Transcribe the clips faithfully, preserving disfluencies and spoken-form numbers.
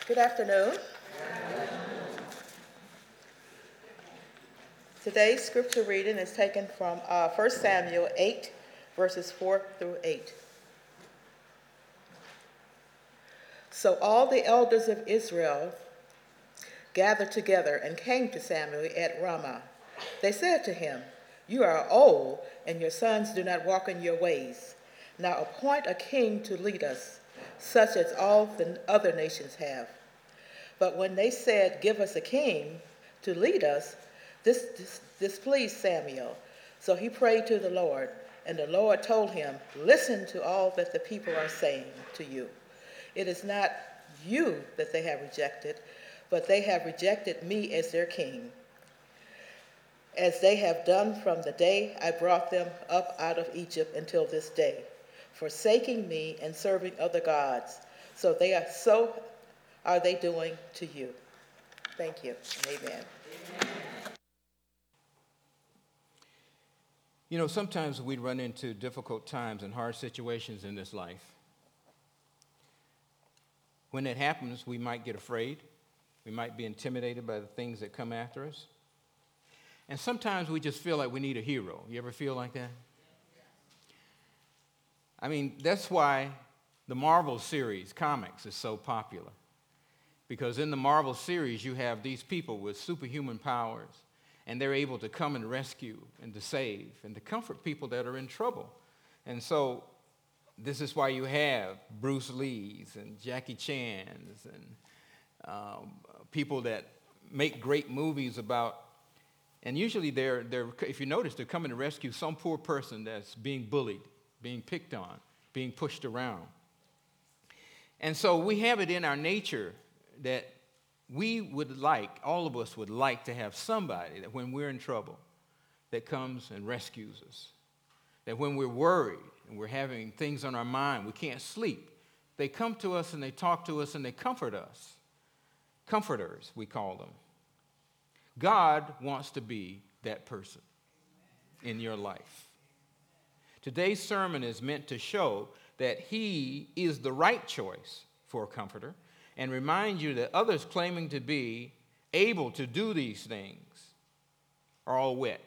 Good afternoon. Today's scripture reading is taken from uh, First Samuel eight, verses four through eight. So all the elders of Israel gathered together and came to Samuel at Ramah. They said to him, "You are old, and your sons do not walk in your ways. Now appoint a king to lead us, such as all the other nations have." But when they said, "Give us a king to lead us," this, this displeased Samuel. So he prayed to the Lord, and the Lord told him, "Listen to all that the people are saying to you. It is not you that they have rejected, but they have rejected me as their king, as they have done from the day I brought them up out of Egypt until this day, forsaking me and serving other gods. So they are so are they doing to you." Thank you. Amen. You know, sometimes we run into difficult times and hard situations in this life. When it happens, we might get afraid. We might be intimidated by the things that come after us. And sometimes we just feel like we need a hero. You ever feel like that? I mean, that's why the Marvel series, comics, is so popular. Because in the Marvel series, you have these people with superhuman powers, and they're able to come and rescue and to save and to comfort people that are in trouble. And so this is why you have Bruce Lee's and Jackie Chan's and um, people that make great movies about, and usually they're, they're, if you notice, they're coming to rescue some poor person that's being bullied, being picked on, being pushed around. And so we have it in our nature that we would like, all of us would like to have somebody that when we're in trouble, that comes and rescues us. That when we're worried and we're having things on our mind, we can't sleep, they come to us and they talk to us and they comfort us. Comforters, we call them. God wants to be that person in your life. Today's sermon is meant to show that he is the right choice for a comforter, and remind you that others claiming to be able to do these things are all wet.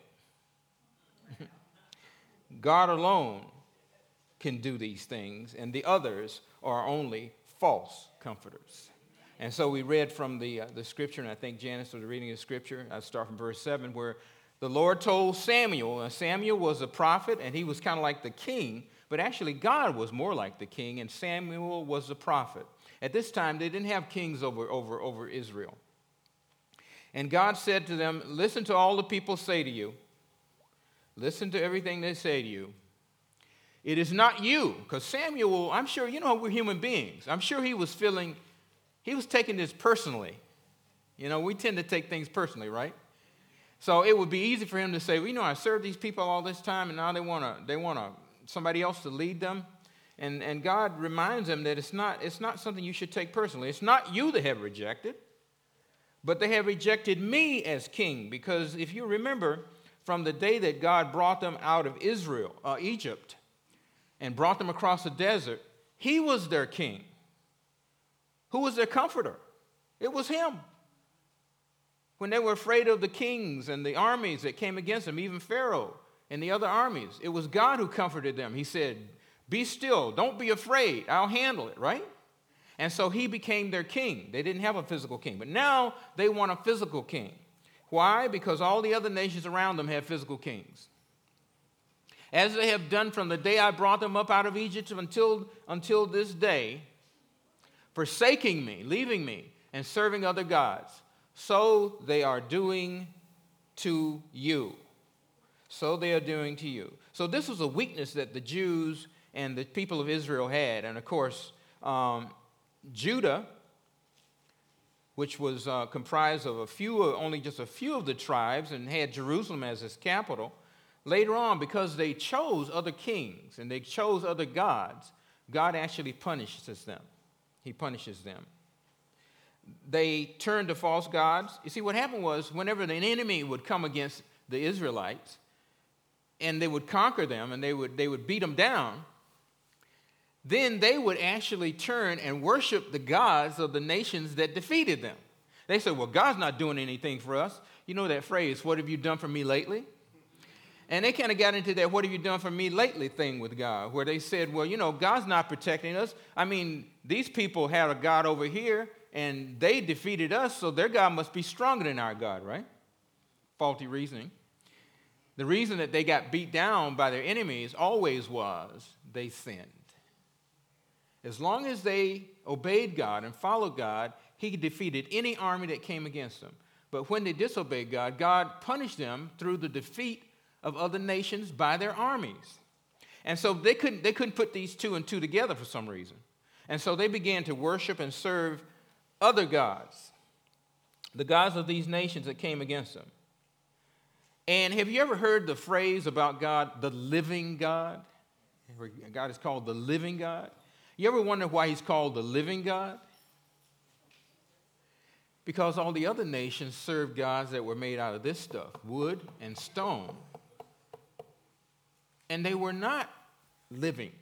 God alone can do these things, and the others are only false comforters. And so we read from the, uh, the scripture, and I think Janice was reading the scripture. I start from verse seven, where the Lord told Samuel, and Samuel was a prophet, and he was kind of like the king, but actually God was more like the king, and Samuel was a prophet. At this time, they didn't have kings over, over, over Israel. And God said to them, "Listen to all the people say to you. Listen to everything they say to you. It is not you," because Samuel, I'm sure, you know, we're human beings. I'm sure he was feeling, he was taking this personally. You know, we tend to take things personally, right? So it would be easy for him to say, well, you know, I served these people all this time, and now they want to, they want to, somebody else to lead them. And, and God reminds them that it's not, it's not something you should take personally. It's not you they have rejected, but they have rejected me as king. Because if you remember, from the day that God brought them out of Israel, uh, Egypt, and brought them across the desert, he was their king. Who was their comforter? It was him. When they were afraid of the kings and the armies that came against them, even Pharaoh and the other armies, it was God who comforted them. He said, "Be still, don't be afraid, I'll handle it," right? And so he became their king. They didn't have a physical king, but now they want a physical king. Why? Because all the other nations around them have physical kings. As they have done from the day I brought them up out of Egypt until, until this day, forsaking me, leaving me, and serving other gods, so they are doing to you. So they are doing to you. So this was a weakness that the Jews and the people of Israel had. And of course, um, Judah, which was uh, comprised of a few, only just a few of the tribes, and had Jerusalem as its capital, later on, because they chose other kings and they chose other gods, God actually punishes them. He punishes them. They turned to false gods. You see, what happened was, whenever an enemy would come against the Israelites, and they would conquer them, and they would, they would beat them down, then they would actually turn and worship the gods of the nations that defeated them. They said, well, God's not doing anything for us. You know that phrase, what have you done for me lately? And they kind of got into that what have you done for me lately thing with God, where they said, well, you know, God's not protecting us. I mean, these people had a God over here, and they defeated us, so their God must be stronger than our God, right? Faulty reasoning. The reason that they got beat down by their enemies always was they sinned. As long as they obeyed God and followed God, he defeated any army that came against them. But when they disobeyed God, God punished them through the defeat of other nations by their armies. And so they couldn't, they couldn't put these two and two together for some reason. And so they began to worship and serve other gods, the gods of these nations that came against them. And have you ever heard the phrase about God, the living God? God is called the living God. You ever wonder why he's called the living God? Because all the other nations served gods that were made out of this stuff, wood and stone. And they were not living.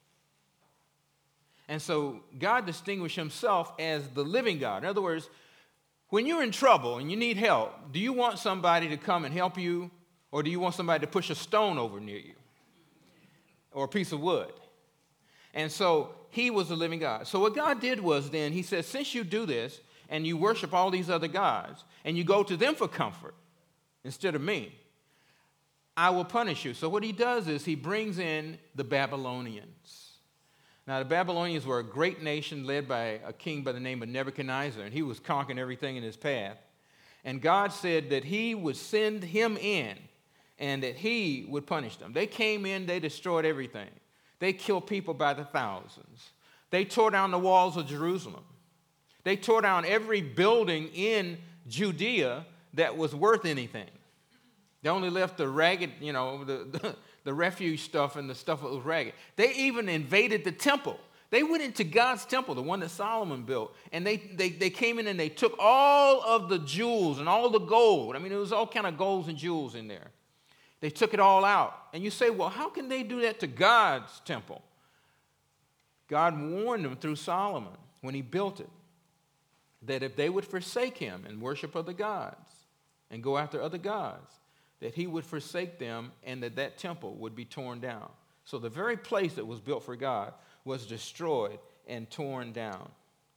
And so God distinguished himself as the living God. In other words, when you're in trouble and you need help, do you want somebody to come and help you, or do you want somebody to push a stone over near you or a piece of wood? And so he was the living God. So what God did was then, he said, since you do this and you worship all these other gods and you go to them for comfort instead of me, I will punish you. So what he does is he brings in the Babylonians. Now, the Babylonians were a great nation led by a king by the name of Nebuchadnezzar, and he was conquering everything in his path. And God said that he would send him in and that he would punish them. They came in, they destroyed everything. They killed people by the thousands. They tore down the walls of Jerusalem. They tore down every building in Judea that was worth anything. They only left the ragged, you know, the, the, the refuge stuff and the stuff that was ragged. They even invaded the temple. They went into God's temple, the one that Solomon built, and they, they, they came in and they took all of the jewels and all the gold. I mean, there was all kind of golds and jewels in there. They took it all out. And you say, well, how can they do that to God's temple? God warned them through Solomon when he built it, that if they would forsake him and worship other gods and go after other gods, that he would forsake them and that that temple would be torn down. So the very place that was built for God was destroyed and torn down.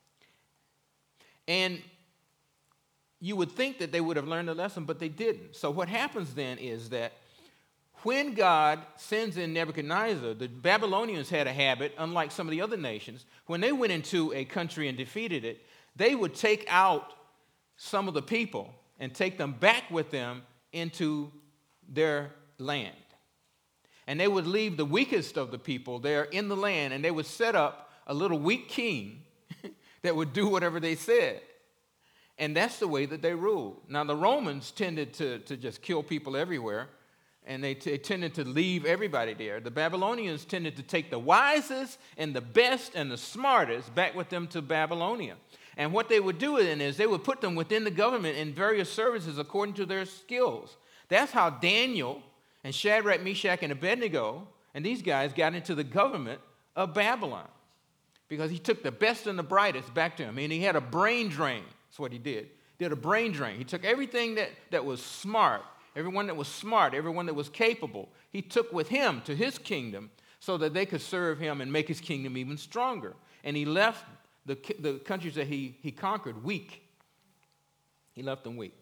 And you would think that they would have learned a lesson, but they didn't. So what happens then is that when God sends in Nebuchadnezzar, the Babylonians had a habit, unlike some of the other nations, when they went into a country and defeated it, they would take out some of the people and take them back with them into their land. And they would leave the weakest of the people there in the land, and they would set up a little weak king that would do whatever they said. And that's the way that they ruled. Now, the Romans tended to, to just kill people everywhere, and they, t- they tended to leave everybody there. The Babylonians tended to take the wisest and the best and the smartest back with them to Babylonia. And what they would do then is they would put them within the government in various services according to their skills. That's how Daniel and Shadrach, Meshach, and Abednego and these guys got into the government of Babylon, because he took the best and the brightest back to him. And he had a brain drain. That's what he did. He did a brain drain. He took everything that, that was smart, everyone that was smart, everyone that was capable, he took with him to his kingdom so that they could serve him and make his kingdom even stronger. And he left the, the countries that he, he conquered weak. He left them weak.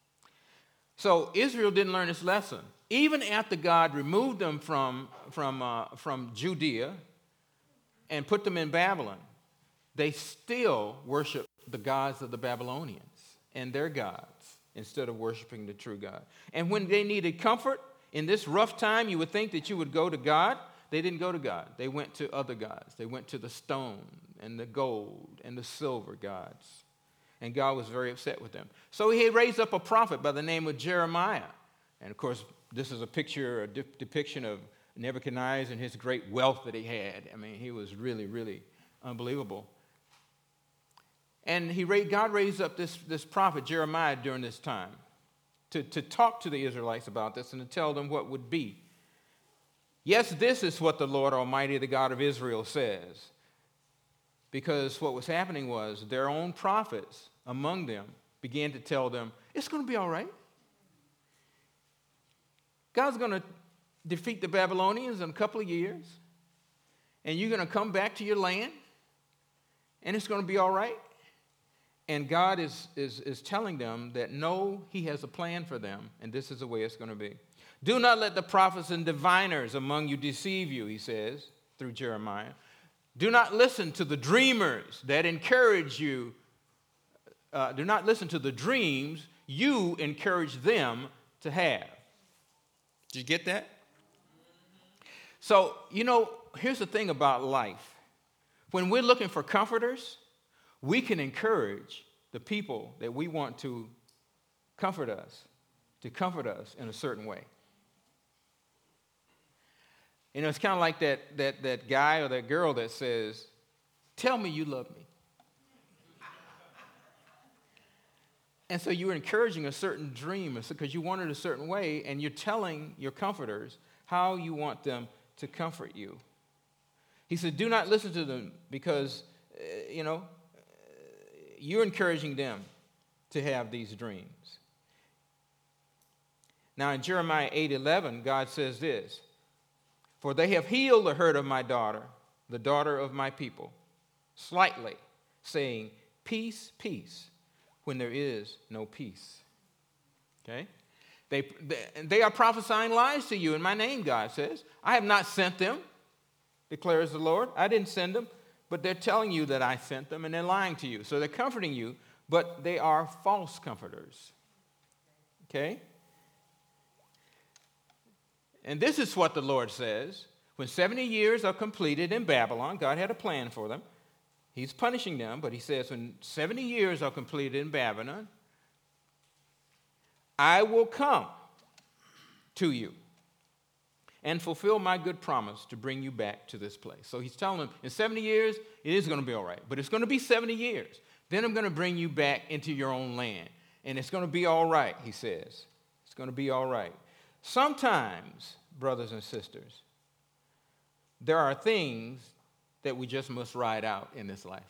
So Israel didn't learn this lesson. Even after God removed them from, from, uh, from Judea and put them in Babylon, they still worshiped the gods of the Babylonians and their gods instead of worshiping the true God. And when they needed comfort in this rough time, you would think that you would go to God. They didn't go to God. They went to other gods. They went to the stone and the gold and the silver gods. And God was very upset with them. So he raised up a prophet by the name of Jeremiah. And of course, this is a picture, a de- depiction of Nebuchadnezzar and his great wealth that he had. I mean, he was really, really unbelievable. And he God raised up this, this prophet, Jeremiah, during this time to, to talk to the Israelites about this and to tell them what would be. Yes, this is what the Lord Almighty, the God of Israel, says. Because what was happening was their own prophets among them began to tell them, it's going to be all right. God's going to defeat the Babylonians in a couple of years, and you're going to come back to your land, and it's going to be all right. And God is, is, is telling them that no, he has a plan for them, and this is the way it's going to be. Do not let the prophets and diviners among you deceive you, he says, through Jeremiah. Do not listen to the dreamers that encourage you. Uh, do not listen to the dreams you encourage them to have. Did you get that? So, you know, here's the thing about life. When we're looking for comforters, we can encourage the people that we want to comfort us, to comfort us in a certain way. You know, it's kind of like that, that, that guy or that girl that says, tell me you love me. And so you're encouraging a certain dream because you want it a certain way, and you're telling your comforters how you want them to comfort you. He said, do not listen to them because, uh, you know, you're encouraging them to have these dreams. Now in Jeremiah eight eleven, God says this, for they have healed the hurt of my daughter, the daughter of my people, slightly, saying, peace, peace, when there is no peace. Okay? They, they, they are prophesying lies to you in my name, God says. I have not sent them, declares the Lord. I didn't send them, but they're telling you that I sent them, and they're lying to you. So they're comforting you, but they are false comforters. Okay? And this is what the Lord says. When seventy years are completed in Babylon, God had a plan for them. He's punishing them, but he says when seventy years are completed in Babylon, I will come to you and fulfill my good promise to bring you back to this place. So he's telling them, in seventy years, it is going to be all right, but it's going to be seventy years. Then I'm going to bring you back into your own land, and it's going to be all right, he says. It's going to be all right. Sometimes, brothers and sisters, there are things that we just must ride out in this life.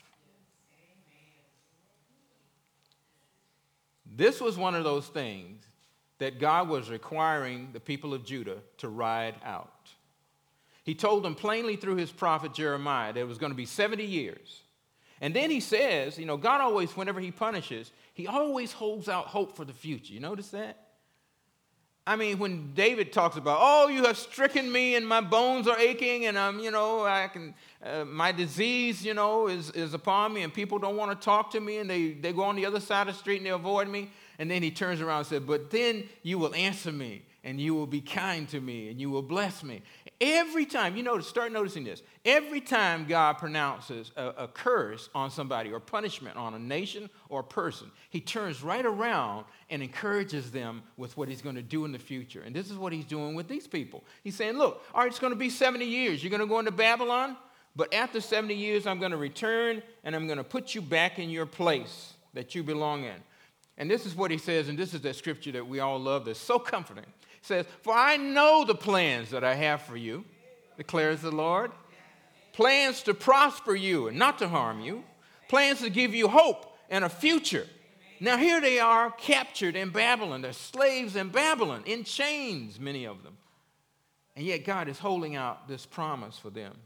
This was one of those things that God was requiring the people of Judah to ride out. He told them plainly through his prophet Jeremiah that it was going to be seventy years. And then he says, you know, God always, whenever he punishes, he always holds out hope for the future. You notice that? I mean, when David talks about, oh, you have stricken me and my bones are aching and I'm, you know, I can, uh, my disease, you know, is, is upon me and people don't want to talk to me and they, they go on the other side of the street and they avoid me. And then he turns around and says, but then you will answer me and you will be kind to me and you will bless me. Every time, you notice, start noticing this. Every time God pronounces a, a curse on somebody or punishment on a nation or a person, he turns right around and encourages them with what he's going to do in the future. And this is what he's doing with these people. He's saying, look, all right, it's going to be seventy years. You're going to go into Babylon, but after seventy years, I'm going to return and I'm going to put you back in your place that you belong in. And this is what he says, and this is that scripture that we all love that's so comforting. It says, for I know the plans that I have for you, declares the Lord. Plans to prosper you and not to harm you. Plans to give you hope and a future. Now here they are captured in Babylon. They're slaves in Babylon, in chains, many of them. And yet God is holding out this promise for them.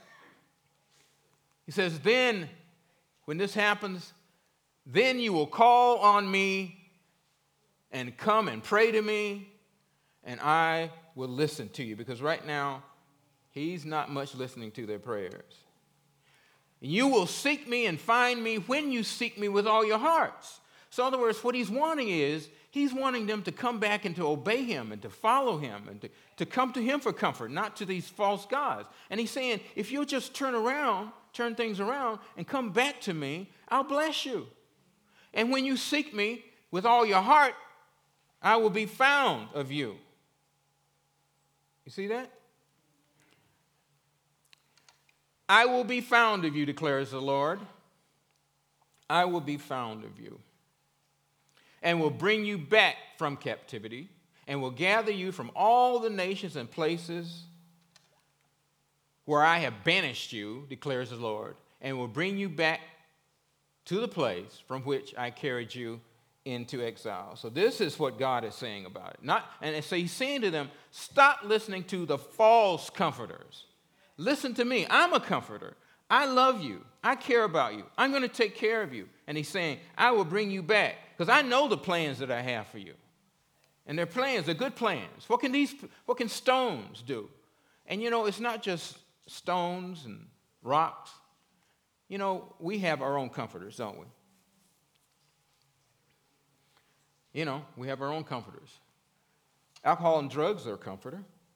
He says, then, when this happens, then you will call on me and come and pray to me, and I will listen to you. Because right now, he's not much listening to their prayers. You will seek me and find me when you seek me with all your hearts. So in other words, what he's wanting is, he's wanting them to come back and to obey him and to follow him and to, to come to him for comfort, not to these false gods. And he's saying, if you'll just turn around, turn things around and come back to me, I'll bless you. And when you seek me with all your heart, I will be found of you. You see that? I will be found of you, declares the Lord. I will be found of you. And will bring you back from captivity, and will gather you from all the nations and places where I have banished you, declares the Lord, and will bring you back to the place from which I carried you into exile. So this is what God is saying about it. Not, and so he's saying to them, stop listening to the false comforters. Listen to me. I'm a comforter. I love you. I care about you. I'm going to take care of you. And he's saying, I will bring you back because I know the plans that I have for you. And they're plans, they're good plans. What can these, what can stones do? And you know, it's not just stones and rocks. You know, we have our own comforters, don't we? You know, we have our own comforters. Alcohol and drugs are a comforter.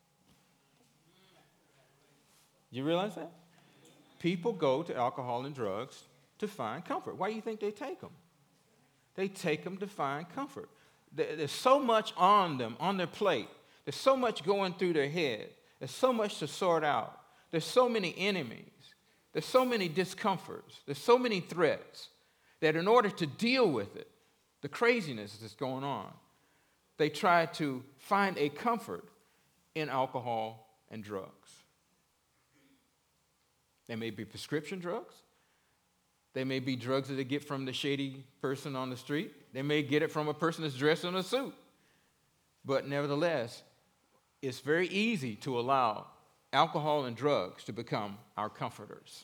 You realize that? People go to alcohol and drugs to find comfort. Why do you think they take them? They take them to find comfort. There's so much on them, on their plate. There's so much going through their head. There's so much to sort out. There's so many enemies. There's so many discomforts. There's so many threats that in order to deal with it, the craziness that's going on, they try to find a comfort in alcohol and drugs. They may be prescription drugs. They may be drugs that they get from the shady person on the street. They may get it from a person that's dressed in a suit. But nevertheless, it's very easy to allow alcohol and drugs to become our comforters.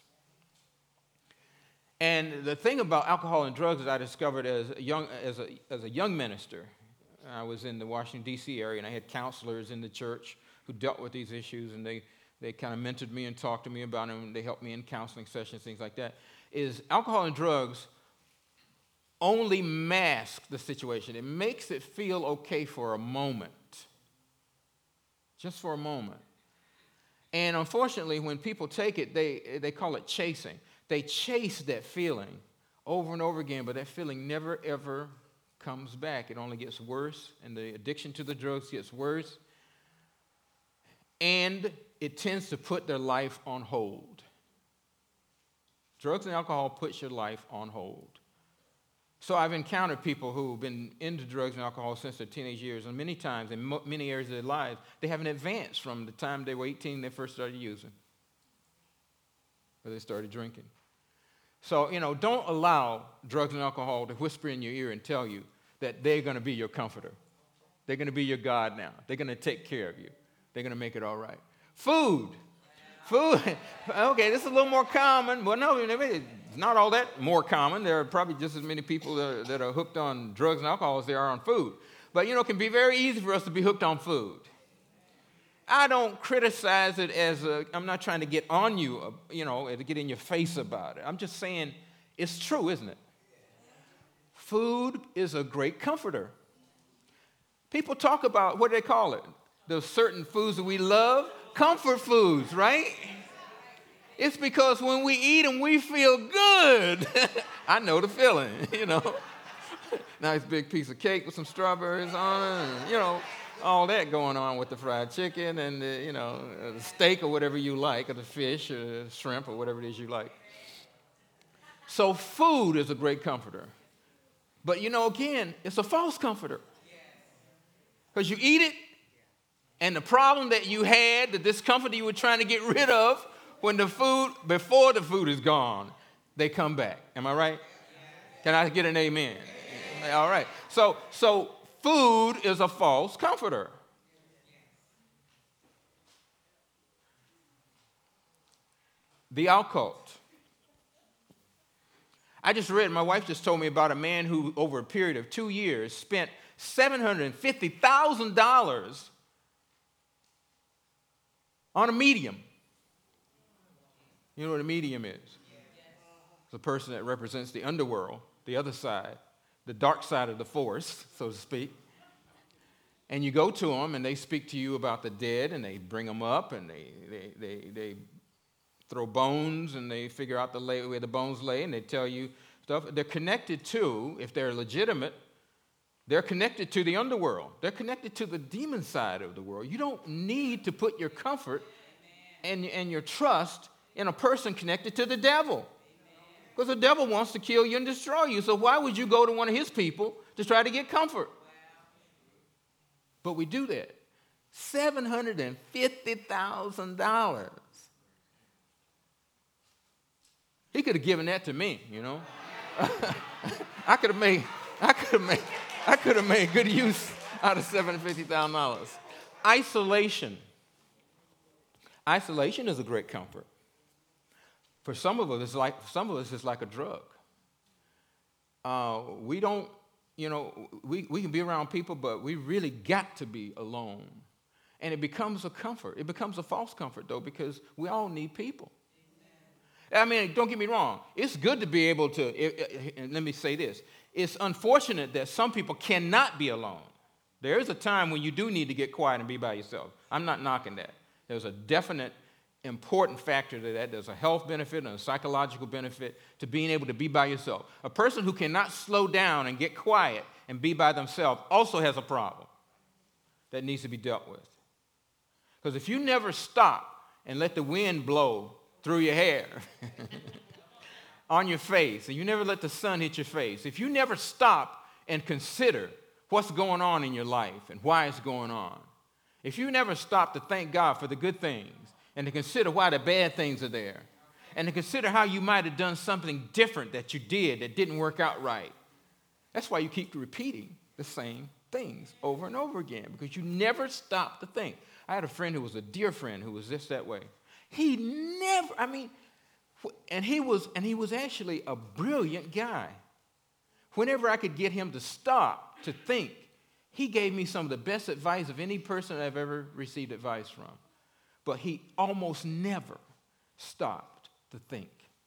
And the thing about alcohol and drugs is I discovered as a young, as a, as a young minister. I was in the Washington, D C area, and I had counselors in the church who dealt with these issues, and they, they kind of mentored me and talked to me about them, and they helped me in counseling sessions, things like that, is alcohol and drugs only mask the situation. It makes it feel okay for a moment, just for a moment. And unfortunately, when people take it, they, they call it chasing. They chase that feeling over and over again, but that feeling never, ever comes back. It only gets worse, and the addiction to the drugs gets worse. And it tends to put their life on hold. Drugs and alcohol puts your life on hold. So I've encountered people who've been into drugs and alcohol since their teenage years, and many times, in mo- many areas of their lives, they haven't advanced from the time they were eighteen they first started using, or they started drinking. So, you know, don't allow drugs and alcohol to whisper in your ear and tell you that they're going to be your comforter. They're going to be your God now. They're going to take care of you. They're going to make it all right. Food. Food. Okay, this is a little more common. Well, no, it's not all that more common. There are probably just as many people that are, that are hooked on drugs and alcohol as there are on food. But, you know, it can be very easy for us to be hooked on food. I don't criticize it as a, I'm not trying to get on you, uh, you know, to get in your face about it. I'm just saying it's true, isn't it? Food is a great comforter. People talk about, what do they call it? Those certain foods that we love, comfort foods, right? It's because when we eat them, we feel good. I know the feeling, you know. Nice big piece of cake with some strawberries on it, and, you know, all that going on with the fried chicken and the, you know, the steak or whatever you like, or the fish or the shrimp or whatever it is you like. So food is a great comforter. But, you know, again, it's a false comforter. Because you eat it, and the problem that you had, the discomfort you were trying to get rid of, when the food, before the food is gone, they come back. Am I right? Can I get an amen? All right. So, so food is a false comforter. The occult. I just read, my wife just told me about a man who, over a period of two years, spent seven hundred fifty thousand dollars on a medium. You know what a medium is? It's a person that represents the underworld, the other side, the dark side of the force, so to speak. And you go to them, and they speak to you about the dead, and they bring them up, and they they they, they throw bones, and they figure out the lay, where the bones lay, and they tell you stuff. They're connected to, if they're legitimate, they're connected to the underworld. They're connected to the demon side of the world. You don't need to put your comfort and, and your trust in a person connected to the devil. Because the devil wants to kill you and destroy you. So why would you go to one of his people to try to get comfort? But we do that. seven hundred fifty thousand dollars He could have given that to me, you know. I could have made, I could have made, I could have made good use out of seven hundred fifty thousand dollars. Isolation. Isolation is a great comfort. For some of us, it's like some of us, it's like a drug. Uh, we don't, you know, we, we can be around people, but we really got to be alone. And it becomes a comfort. It becomes a false comfort, though, because we all need people. I mean, don't get me wrong. It's good to be able to, it, it, and let me say this. It's unfortunate that some people cannot be alone. There is a time when you do need to get quiet and be by yourself. I'm not knocking that. There's a definite important factor to that. There's a health benefit and a psychological benefit to being able to be by yourself. A person who cannot slow down and get quiet and be by themselves also has a problem that needs to be dealt with. Because if you never stop and let the wind blow through your hair, on your face, and you never let the sun hit your face, if you never stop and consider what's going on in your life and why it's going on, if you never stop to thank God for the good things and to consider why the bad things are there, and to consider how you might have done something different that you did that didn't work out right, that's why you keep repeating the same things over and over again, because you never stop to think. I had a friend who was a dear friend who was just that way. He never, I mean, and he was, and he was actually a brilliant guy. Whenever I could get him to stop, to think, he gave me some of the best advice of any person I've ever received advice from. But he almost never stopped to think.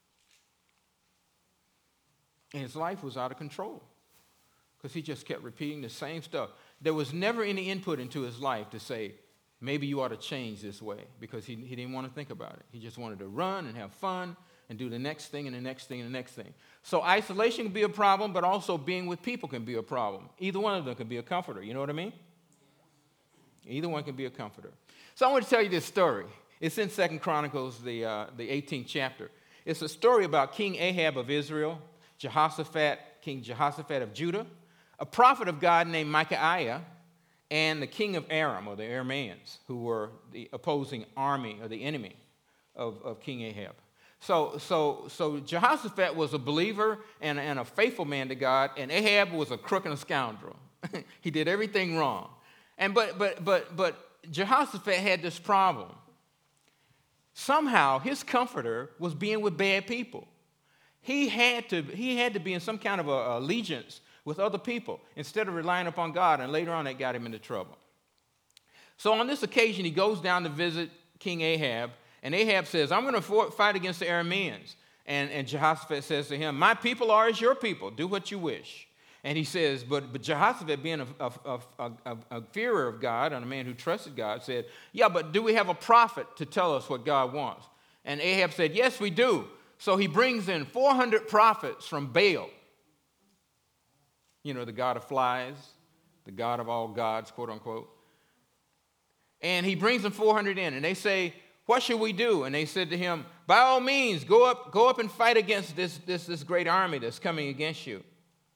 And his life was out of control because he just kept repeating the same stuff. There was never any input into his life to say, maybe you ought to change this way, because he, he didn't want to think about it. He just wanted to run and have fun and do the next thing and the next thing and the next thing. So isolation can be a problem, but also being with people can be a problem. Either one of them can be a comforter. You know what I mean? Either one can be a comforter. So I want to tell you this story. It's in Second Chronicles, the, uh, the eighteenth chapter. It's a story about King Ahab of Israel, Jehoshaphat, King Jehoshaphat of Judah, a prophet of God named Micaiah, and the king of Aram, or the Arameans, who were the opposing army or the enemy of, of King Ahab. So, so, so Jehoshaphat was a believer and, and a faithful man to God, and Ahab was a crook and a scoundrel. He did everything wrong. And but but but but Jehoshaphat had this problem. Somehow his comforter was being with bad people. He had to he had to be in some kind of a, allegiance with other people instead of relying upon God, and later on that got him into trouble. So on this occasion, he goes down to visit King Ahab, and Ahab says, I'm going to fight against the Arameans. And, and Jehoshaphat says to him, my people are as your people. Do what you wish. And he says, but, but Jehoshaphat, being a, a, a, a, a fearer of God and a man who trusted God, said, yeah, but do we have a prophet to tell us what God wants? And Ahab said, yes, we do. So he brings in four hundred prophets from Baal. You know, the god of flies, the god of all gods, quote unquote. And he brings them four hundred in, and they say, what should we do? And they said to him, by all means, go up, go up and fight against this, this, this great army that's coming against you.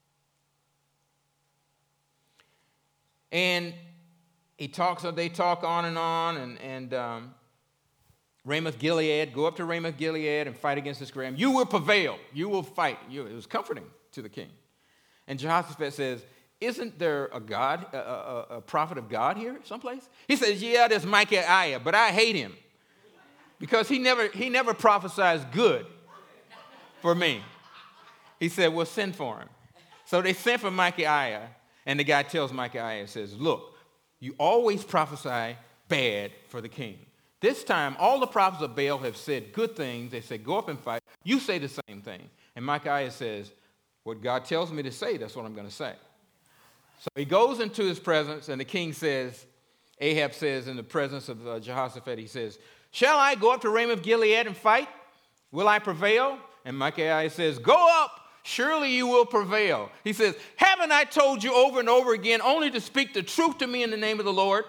And he talks, they talk on and on, and, and um, Ramoth Gilead, go up to Ramoth Gilead and fight against this great army. You will prevail. You will fight. You, it was comforting to the king. And Jehoshaphat says, isn't there a God, a, a, a prophet of God here someplace? He says, yeah, there's Micaiah, but I hate him because he never, he never prophesies good for me. He said, well, send for him. So they sent for Micaiah, and the guy tells Micaiah, says, look, you always prophesy bad for the king. This time, all the prophets of Baal have said good things. They say, go up and fight. You say the same thing. And Micaiah says, what God tells me to say, that's what I'm going to say. So he goes into his presence, and the king says, Ahab says in the presence of uh, Jehoshaphat, he says, shall I go up to Ramoth Gilead and fight? Will I prevail? And Micaiah says, go up, surely you will prevail. He says, haven't I told you over and over again only to speak the truth to me in the name of the Lord?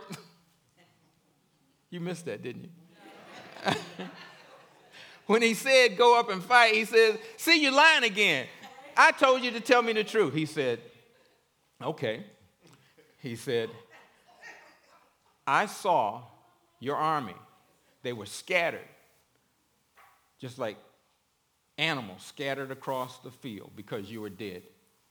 You missed that, didn't you? When he said, go up and fight, he says, see, you're lying again. I told you to tell me the truth. He said, okay. He said, I saw your army. They were scattered, just like animals scattered across the field because you were dead.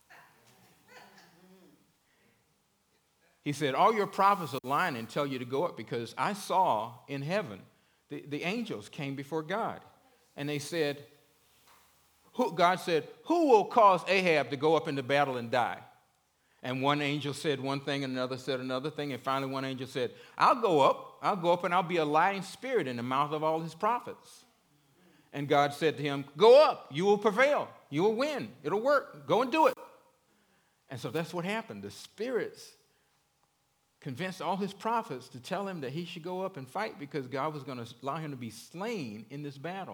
He said, all your prophets are lying and tell you to go up because I saw in heaven the, the angels came before God. And they said, who, God said, who will cause Ahab to go up into battle and die? And one angel said one thing and another said another thing. And finally one angel said, I'll go up. I'll go up and I'll be a lying spirit in the mouth of all his prophets. And God said to him, go up. You will prevail. You will win. It'll work. Go and do it. And so that's what happened. The spirits convinced all his prophets to tell him that he should go up and fight because God was going to allow him to be slain in this battle.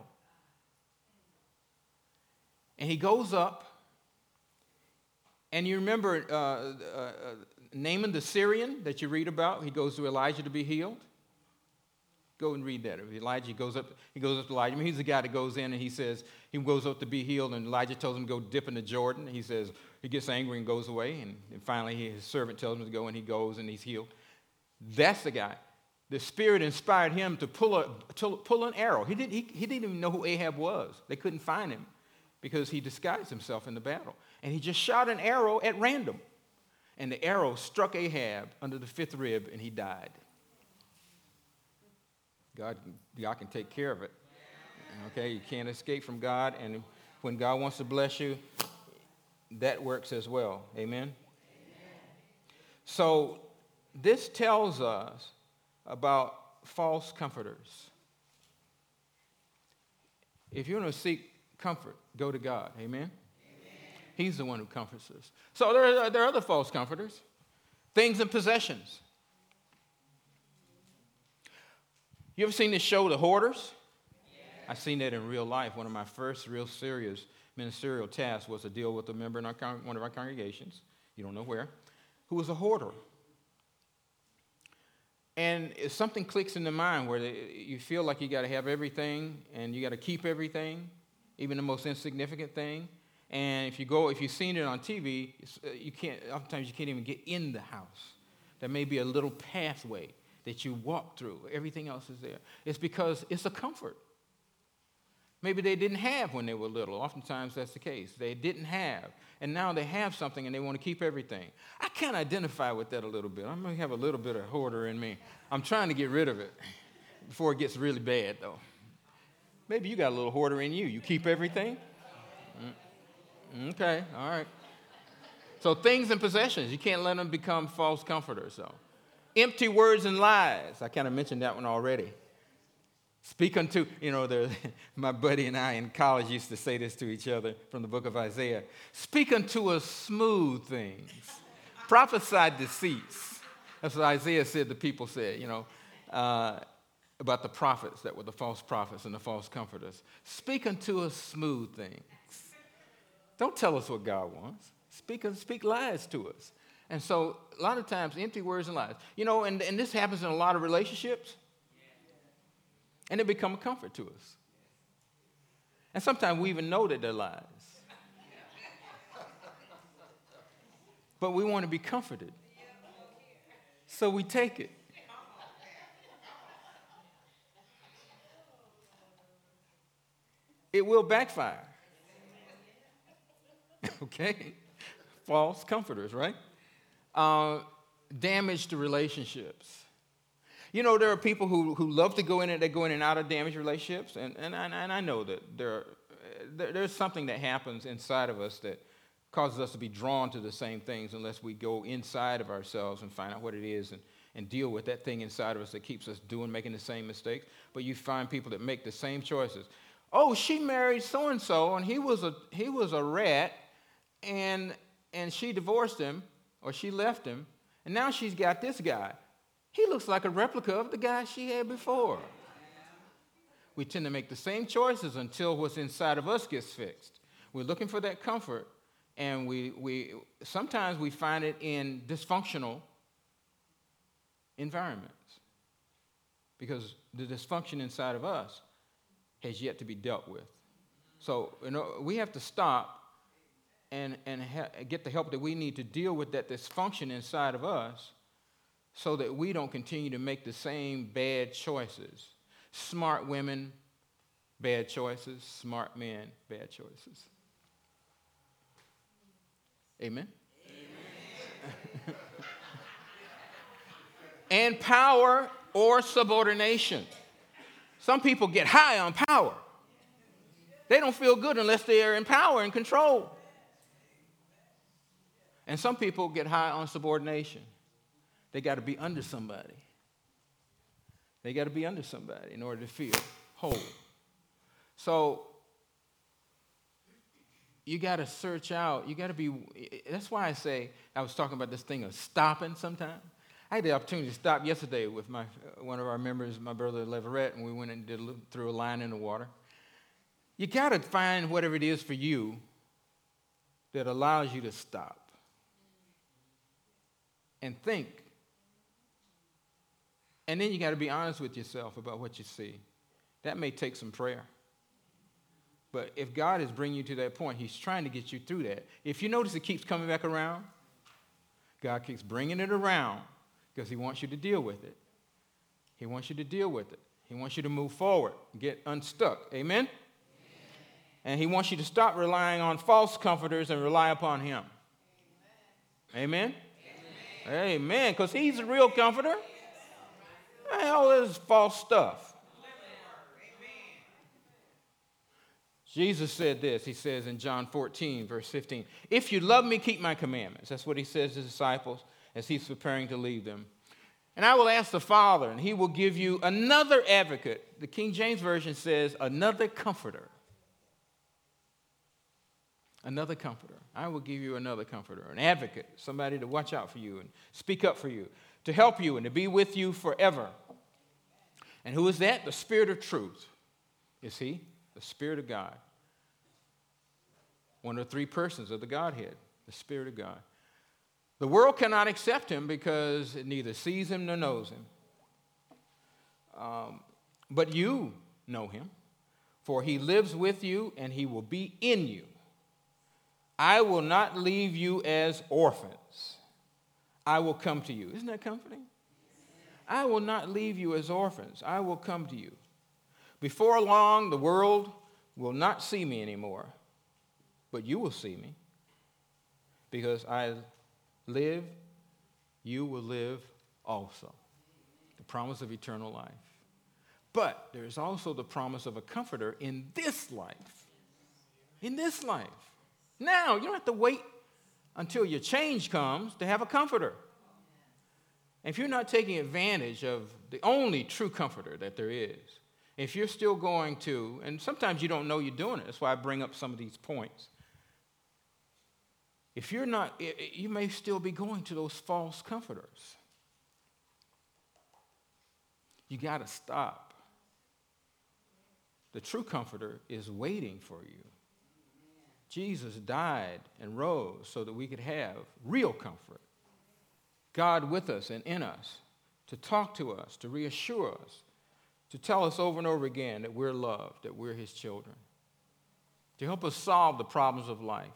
And he goes up, and you remember uh, uh, uh, Naaman the Syrian that you read about? He goes to Elijah to be healed. Go and read that. Elijah goes up, he goes up to Elijah. I mean, he's the guy that goes in and he says, he goes up to be healed, and Elijah tells him to go dip in the Jordan. He says, he gets angry and goes away, and, and finally he, his servant tells him to go, and he goes and he's healed. That's the guy. The Spirit inspired him to pull a to pull an arrow. He didn't, he, he didn't even know who Ahab was. They couldn't find him because he disguised himself in the battle. And he just shot an arrow at random. And the arrow struck Ahab under the fifth rib, and he died. God, God can take care of it. Okay, you can't escape from God, and when God wants to bless you, that works as well. Amen? Amen. So this tells us about false comforters. If you want to seek comfort, go to God. Amen? Amen? He's the one who comforts us. So there are, there are other false comforters. Things and possessions. You ever seen this show, The Hoarders? Yeah. I've seen that in real life. One of my first real serious ministerial tasks was to deal with a member in our con- one of our congregations, you don't know where, who was a hoarder. And if something clicks in the mind where they, you feel like you got to have everything and you got to keep everything, even the most insignificant thing. And if you go, if you've seen it on T V, you can't. Oftentimes you can't even get in the house. There may be a little pathway that you walk through. Everything else is there. It's because it's a comfort. Maybe they didn't have when they were little. Oftentimes that's the case. They didn't have. And now they have something and they want to keep everything. I can identify with that a little bit. I may have a little bit of hoarder in me. I'm trying to get rid of it before it gets really bad, though. Maybe you got a little hoarder in you. You keep everything? Mm. Okay, all right. So things and possessions, you can't let them become false comforters, though. Empty words and lies. I kind of mentioned that one already. Speak unto, you know, the, my buddy and I in college used to say this to each other from the book of Isaiah. Speak unto us smooth things. Prophesy deceits. That's what Isaiah said the people said, you know, uh, about the prophets that were the false prophets and the false comforters. Speak unto us smooth things. Don't tell us what God wants. Speak, speak lies to us. And so a lot of times, empty words and lies. You know, and, and this happens in a lot of relationships. And they become a comfort to us. And sometimes we even know that they're lies. But we want to be comforted. So we take it. It will backfire. Okay? False comforters, right? Uh, damage to relationships. You know, there are people who, who love to go in and they go in and out of damaged relationships, and, and, I, and I know that there, are, there there's something that happens inside of us that causes us to be drawn to the same things unless we go inside of ourselves and find out what it is and, and deal with that thing inside of us that keeps us doing, making the same mistakes. But you find people that make the same choices. Oh, she married so-and-so, and he was a he was a rat, and and she divorced him, or she left him, and now she's got this guy. He looks like a replica of the guy she had before. We tend to make the same choices until what's inside of us gets fixed. We're looking for that comfort, and we we sometimes we find it in dysfunctional environments because the dysfunction inside of us has yet to be dealt with. So you know, we have to stop and, and ha- get the help that we need to deal with that dysfunction inside of us so that we don't continue to make the same bad choices. Smart women bad choices. Smart men, bad choices. Amen? Amen. And power or subordination. Some people get high on power. They don't feel good unless they are in power and control. And some people get high on subordination. They got to be under somebody. They got to be under somebody in order to feel whole. So you got to search out. You got to be, that's why I say, I was talking about this thing of stopping sometime. I had the opportunity to stop yesterday with my one of our members, my brother Leverett, and we went and did a, threw a line in the water. You got to find whatever it is for you that allows you to stop and think. And then you got to be honest with yourself about what you see. That may take some prayer. But if God is bringing you to that point, he's trying to get you through that. If you notice it keeps coming back around, God keeps bringing it around because he wants you to deal with it. He wants you to deal with it. He wants you to move forward, get unstuck. Amen? And he wants you to stop relying on false comforters and rely upon him. Amen? Amen. Because he's the real comforter. And all this false stuff. Jesus said this. He says in John fourteen, verse fifteen, if you love me, keep my commandments. That's what he says to his disciples as he's preparing to leave them. And I will ask the Father, and he will give you another advocate. The King James Version says another comforter. Another comforter. I will give you another comforter, an advocate, somebody to watch out for you and speak up for you, to help you and to be with you forever. And who is that? The Spirit of truth. Is he? The Spirit of God. One of the three persons of the Godhead, the Spirit of God. The world cannot accept him because it neither sees him nor knows him. Um, but you know him, for he lives with you and he will be in you. I will not leave you as orphans. I will come to you. Isn't that comforting? I will not leave you as orphans. I will come to you. Before long, the world will not see me anymore, but you will see me. Because I live, you will live also. The promise of eternal life. But there is also the promise of a comforter in this life. In this life. Now, you don't have to wait until your change comes to have a comforter. If you're not taking advantage of the only true comforter that there is, if you're still going to, and sometimes you don't know you're doing it, that's why I bring up some of these points. If you're not, you may still be going to those false comforters. You got to stop. The true comforter is waiting for you. Jesus died and rose so that we could have real comfort. God with us and in us to talk to us, to reassure us, to tell us over and over again that we're loved, that we're his children, to help us solve the problems of life.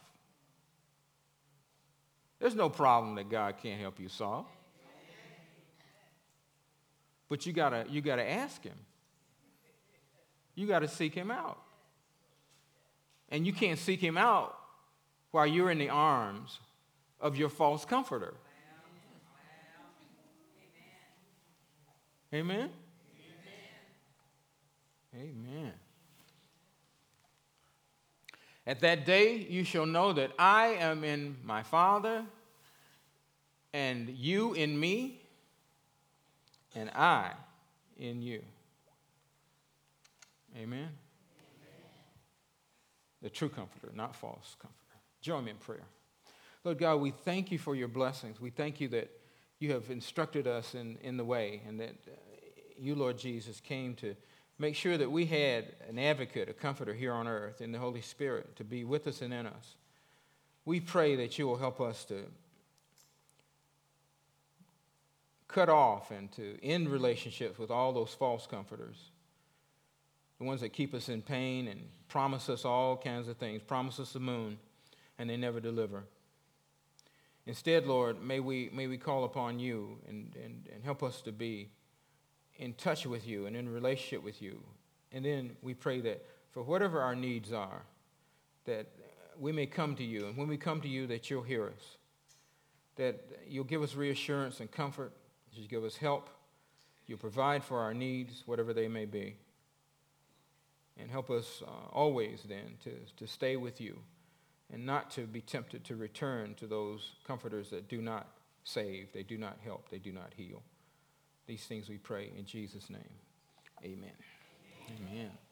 There's no problem that God can't help you solve. But you gotta, you gotta ask him. You gotta seek him out. And you can't seek him out while you're in the arms of your false comforter. Amen? Amen. Amen. At that day you shall know that I am in my Father, and you in me, and I in you. Amen. The true comforter, not false comforter. Join me in prayer. Lord God, we thank you for your blessings. We thank you that you have instructed us in, in the way, and that uh, you, Lord Jesus, came to make sure that we had an advocate, a comforter here on earth in the Holy Spirit to be with us and in us. We pray that you will help us to cut off and to end relationships with all those false comforters. The ones that keep us in pain and promise us all kinds of things, promise us the moon, and they never deliver. Instead, Lord, may we may we call upon you and, and, and help us to be in touch with you and in relationship with you And then we pray that for whatever our needs are, that we may come to you. And when we come to you, that you'll hear us, that you'll give us reassurance and comfort, you'll give us help, you'll provide for our needs, whatever they may be. And help us uh, always then to, to stay with you and not to be tempted to return to those comforters that do not save, they do not help, they do not heal. These things we pray in Jesus' name. Amen. Amen.